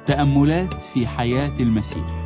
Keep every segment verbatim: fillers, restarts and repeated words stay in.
تأملات في حياة المسيح.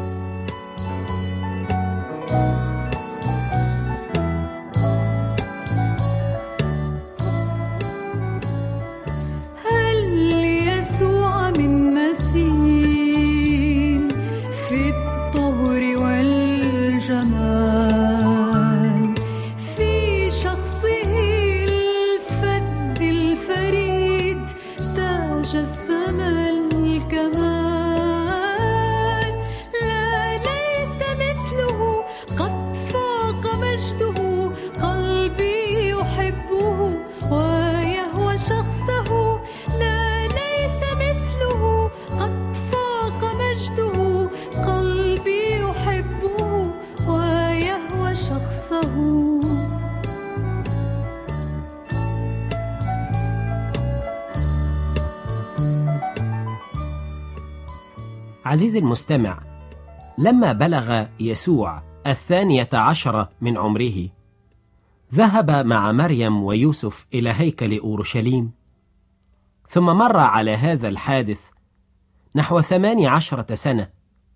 عزيزي المستمع، لما بلغ يسوع الثانية عشرة من عمره ذهب مع مريم ويوسف إلى هيكل أورشليم، ثم مر على هذا الحادث نحو ثماني عشرة سنة.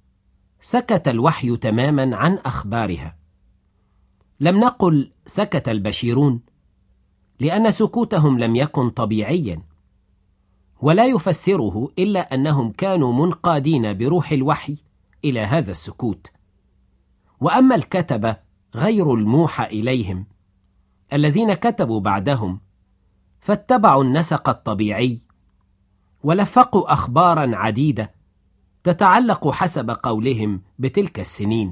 سكت الوحي تماما عن أخبارها. لم نقل سكت البشيرون، لأن سكوتهم لم يكن طبيعيا، ولا يفسره إلا أنهم كانوا منقادين بروح الوحي إلى هذا السكوت. وأما الكتبة غير الموحى إليهم الذين كتبوا بعدهم فاتبعوا النسق الطبيعي، ولفقوا أخبارا عديدة تتعلق حسب قولهم بتلك السنين.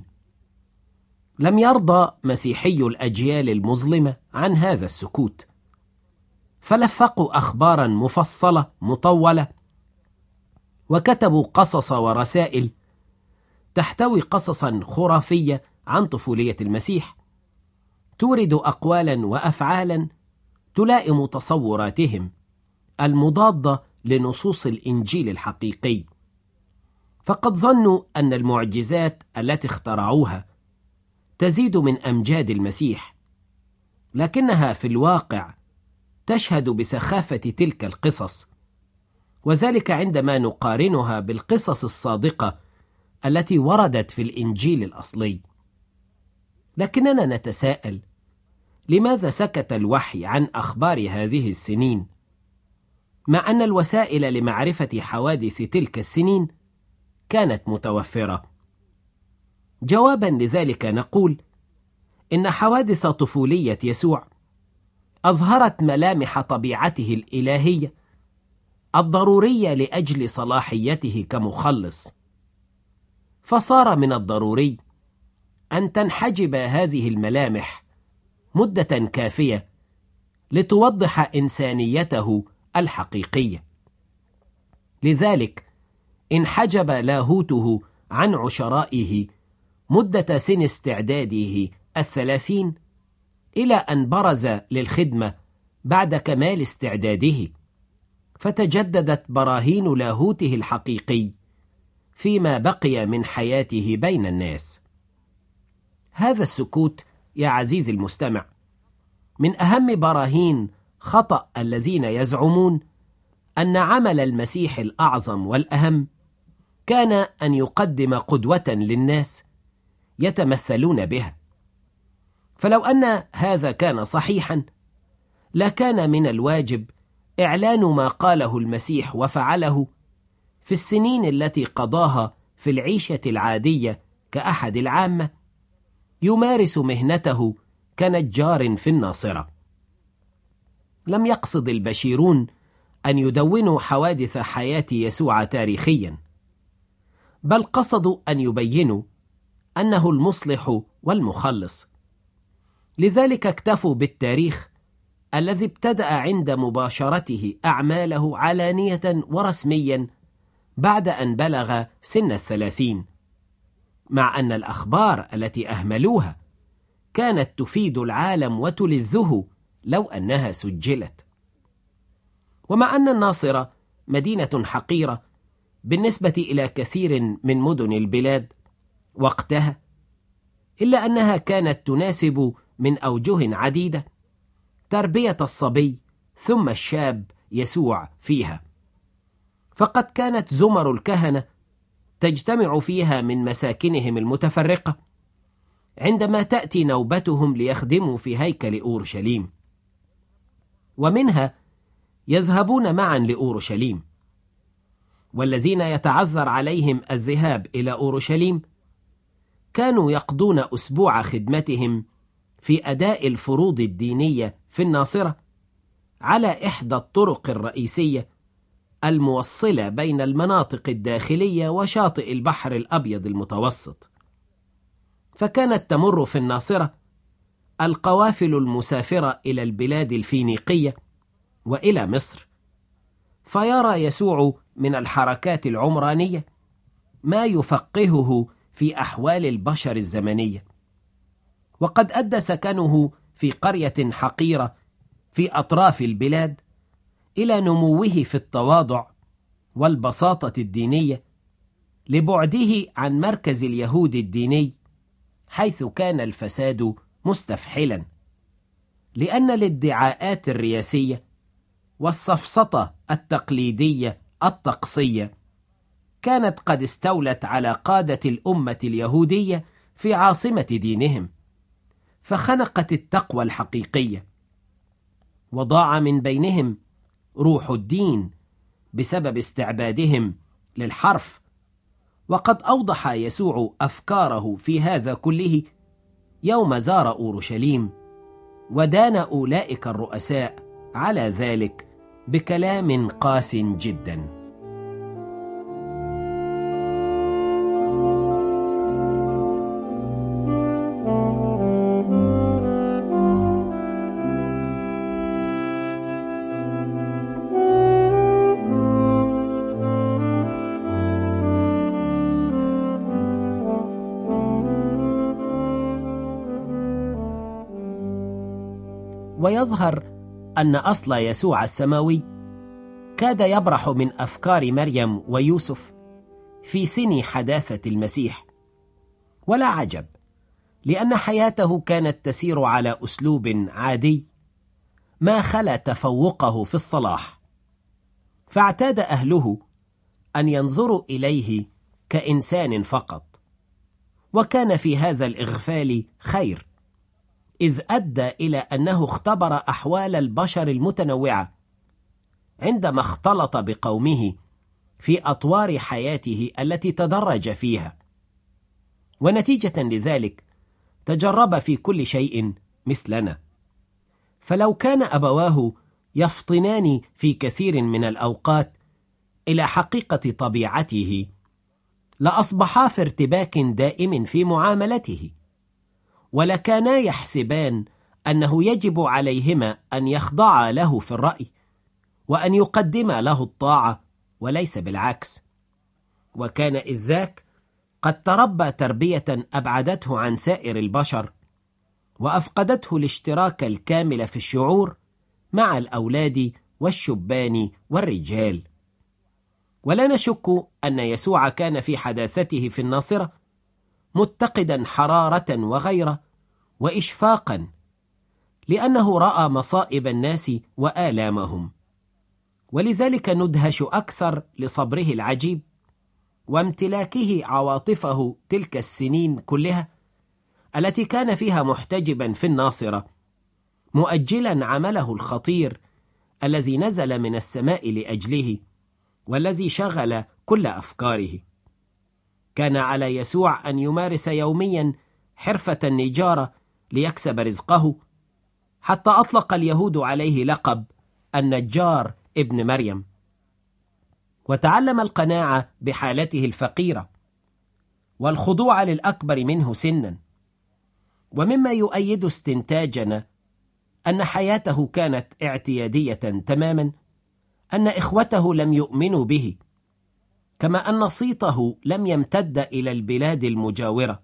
لم يرضى مسيحي الأجيال المظلمة عن هذا السكوت، فلفقوا أخبارا مفصلة مطولة، وكتبوا قصص ورسائل تحتوي قصصا خرافية عن طفولية المسيح، تورد أقوالا وأفعالا تلائم تصوراتهم المضادة لنصوص الإنجيل الحقيقي. فقد ظنوا أن المعجزات التي اخترعوها تزيد من أمجاد المسيح، لكنها في الواقع تشهد بسخافة تلك القصص، وذلك عندما نقارنها بالقصص الصادقة التي وردت في الإنجيل الأصلي. لكننا نتساءل، لماذا سكت الوحي عن أخبار هذه السنين، مع أن الوسائل لمعرفة حوادث تلك السنين كانت متوفرة؟ جوابا لذلك نقول إن حوادث طفولية يسوع أظهرت ملامح طبيعته الإلهية الضرورية لأجل صلاحيته كمخلص، فصار من الضروري أن تنحجب هذه الملامح مدة كافية لتوضح إنسانيته الحقيقية. لذلك انحجب لاهوته عن عشرائه مدة سن استعداده الثلاثين، إلى أن برز للخدمة بعد كمال استعداده، فتجددت براهين لاهوته الحقيقي فيما بقي من حياته بين الناس. هذا السكوت يا عزيزي المستمع من أهم براهين خطأ الذين يزعمون أن عمل المسيح الأعظم والأهم كان أن يقدم قدوة للناس يتمثلون بها. فلو أن هذا كان صحيحا، لكان من الواجب إعلان ما قاله المسيح وفعله في السنين التي قضاها في العيشة العادية كأحد العامة، يمارس مهنته كنجار في الناصرة. لم يقصد البشيرون أن يدونوا حوادث حياة يسوع تاريخيا، بل قصدوا أن يبينوا أنه المصلح والمخلص. لذلك اكتفوا بالتاريخ الذي ابتدأ عند مباشرته أعماله علانية ورسميا بعد أن بلغ سن الثلاثين، مع أن الأخبار التي أهملوها كانت تفيد العالم وتلذه لو أنها سجلت. ومع أن الناصرة مدينة حقيرة بالنسبة إلى كثير من مدن البلاد وقتها، إلا أنها كانت تناسب من أوجه عديدة تربية الصبي ثم الشاب يسوع فيها. فقد كانت زمر الكهنة تجتمع فيها من مساكنهم المتفرقة عندما تأتي نوبتهم ليخدموا في هيكل أورشليم، ومنها يذهبون معا لأورشليم. والذين يتعذر عليهم الذهاب إلى أورشليم كانوا يقضون أسبوع خدمتهم في أداء الفروض الدينية في الناصرة على إحدى الطرق الرئيسية الموصلة بين المناطق الداخلية وشاطئ البحر الأبيض المتوسط. فكانت تمر في الناصرة القوافل المسافرة إلى البلاد الفينيقية وإلى مصر، فيرى يسوع من الحركات العمرانية ما يفقهه في أحوال البشر الزمنية. وقد أدى سكنه في قرية حقيرة في أطراف البلاد إلى نموه في التواضع والبساطة الدينية لبعده عن مركز اليهود الديني، حيث كان الفساد مستفحلا، لأن الادعاءات الرياسية والسفسطة التقليدية الطقسية كانت قد استولت على قادة الأمة اليهودية في عاصمة دينهم، فخنقت التقوى الحقيقية، وضاع من بينهم روح الدين بسبب استعبادهم للحرف. وقد أوضح يسوع أفكاره في هذا كله يوم زار أورشليم، ودان أولئك الرؤساء على ذلك بكلام قاس جدا. ويظهر أن أصل يسوع السماوي كاد يبرح من أفكار مريم ويوسف في سن حداثة المسيح، ولا عجب، لأن حياته كانت تسير على أسلوب عادي ما خلا تفوقه في الصلاح، فاعتاد أهله أن ينظروا إليه كإنسان فقط. وكان في هذا الإغفال خير، إذ أدى إلى أنه اختبر أحوال البشر المتنوعة عندما اختلط بقومه في أطوار حياته التي تدرج فيها، ونتيجة لذلك تجرب في كل شيء مثلنا. فلو كان أبواه يفطنان في كثير من الأوقات إلى حقيقة طبيعته، لأصبحا في ارتباك دائم في معاملته، ولكانا يحسبان أنه يجب عليهما أن يخضعا له في الرأي وأن يقدما له الطاعة وليس بالعكس. وكان إذ ذاك قد تربى تربية أبعدته عن سائر البشر، وأفقدته الاشتراك الكامل في الشعور مع الأولاد والشبان والرجال. ولا نشك أن يسوع كان في حداثته في الناصرة متقدا حرارة وغيرة وإشفاقا، لأنه رأى مصائب الناس وآلامهم، ولذلك ندهش أكثر لصبره العجيب وامتلاكه عواطفه تلك السنين كلها التي كان فيها محتجبا في الناصرة، مؤجلا عمله الخطير الذي نزل من السماء لأجله والذي شغل كل أفكاره. كان على يسوع أن يمارس يوميا حرفة النجارة ليكسب رزقه، حتى أطلق اليهود عليه لقب النجار ابن مريم. وتعلم القناعة بحالته الفقيرة والخضوع للأكبر منه سنا. ومما يؤيد استنتاجنا أن حياته كانت اعتيادية تماما أن إخوته لم يؤمنوا به، كما أن صيته لم يمتد إلى البلاد المجاورة.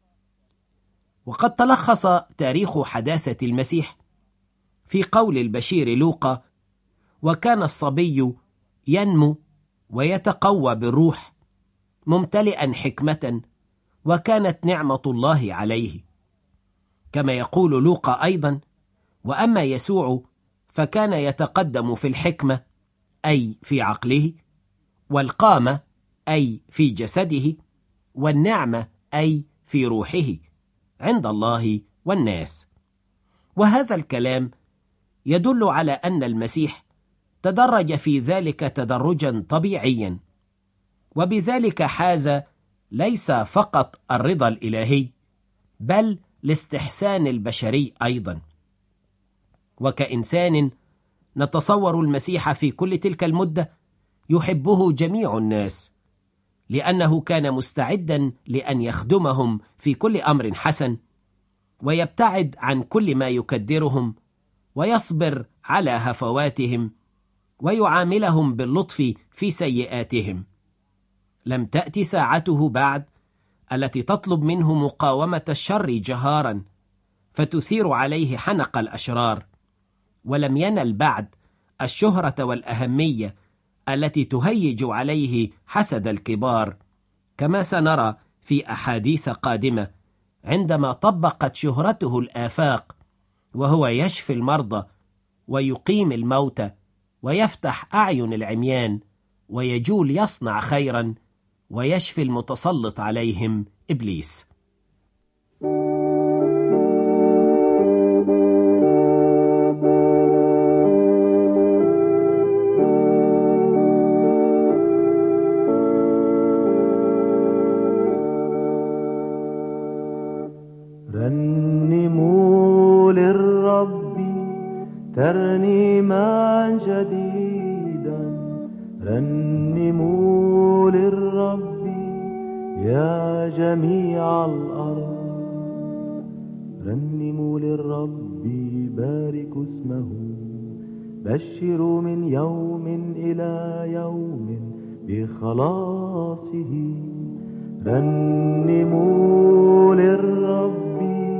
وقد تلخص تاريخ حداثة المسيح في قول البشير لوقا: وكان الصبي ينمو ويتقوى بالروح ممتلئا حكمة، وكانت نعمة الله عليه. كما يقول لوقا أيضا: وأما يسوع فكان يتقدم في الحكمة، أي في عقله، والقامة أي في جسده، والنعمة أي في روحه عند الله والناس. وهذا الكلام يدل على أن المسيح تدرج في ذلك تدرجا طبيعيا، وبذلك حاز ليس فقط الرضا الإلهي بل الاستحسان البشري أيضا. وكإنسان نتصور المسيح في كل تلك المدة يحبه جميع الناس، لأنه كان مستعدا لأن يخدمهم في كل أمر حسن، ويبتعد عن كل ما يكدرهم، ويصبر على هفواتهم، ويعاملهم باللطف في سيئاتهم. لم تأتي ساعته بعد التي تطلب منه مقاومة الشر جهارا فتثير عليه حنق الأشرار، ولم ينل بعد الشهرة والأهمية التي تهيج عليه حسد الكبار، كما سنرى في أحاديث قادمة عندما طبقت شهرته الآفاق، وهو يشفي المرضى ويقيم الموتى ويفتح أعين العميان ويجول يصنع خيرا ويشفي المتسلط عليهم إبليس. رنموا للرب ترنيما جديدا، رنموا للرب يا جميع الأرض، رنموا للرب باركوا اسمه، بشروا من يوم إلى يوم بخلاصه، رنموا للرب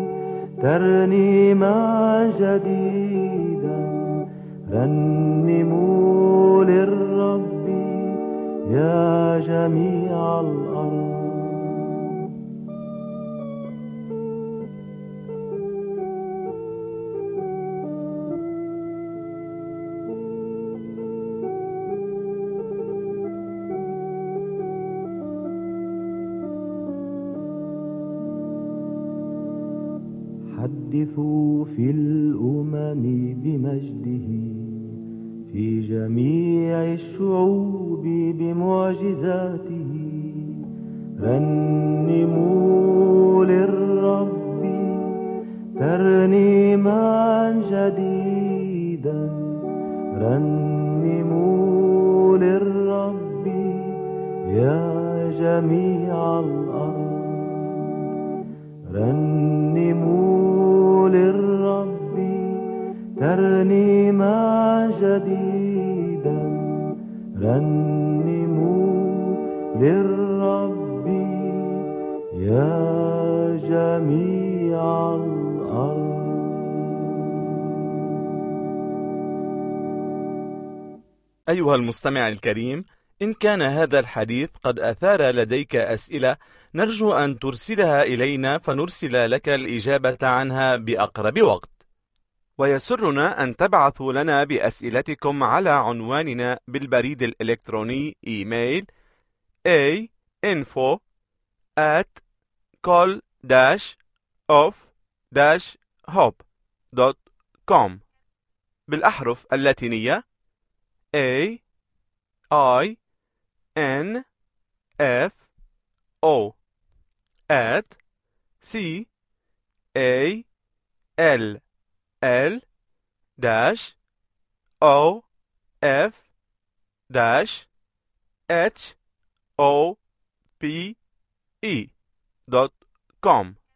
ترنيما جديدا، رنموا للرب يا جميع الأرض. حدثوا في الأمم بمجده، في جميع الشعوب بمعجزاته، رنموا للرب ترنيما جديدا، رنموا للرب يا جميع الأرض، رنموا للرب ترنيما جديدا، رنموا للرب يا جميع الأرض. أيها المستمع الكريم، إن كان هذا الحديث قد أثار لديك أسئلة، نرجو أن ترسلها إلينا فنرسل لك الإجابة عنها بأقرب وقت. ويسرنا أن تبعثوا لنا بأسئلتكم على عنواننا بالبريد الإلكتروني إيميل a info at col dash of dash hope dot com بالأحرف اللاتينية A I N F O at C A L L dash O F dash H O P E dot com.